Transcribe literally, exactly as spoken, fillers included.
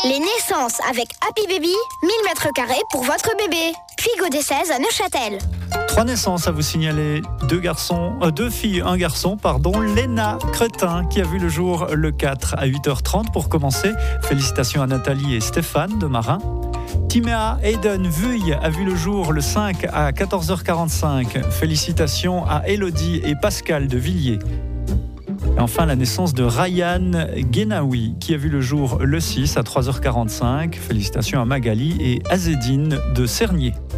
Les naissances avec Happy Baby, mille mètres carrés pour votre bébé. Puis Godet seize à Neuchâtel. Trois naissances à vous signaler, deux garçons, euh, deux filles, un garçon, pardon. Léna Cretin qui a vu le jour le quatre à huit heures trente pour commencer. Félicitations à Nathalie et Stéphane de Marin. Timéa Hayden Vuille a vu le jour le cinq à quatorze heures quarante-cinq. Félicitations à Elodie et Pascal de Villiers. Et enfin, la naissance de Ryan Genaoui qui a vu le jour le six à trois heures quarante-cinq. Félicitations à Magali et Azedine de Cernier.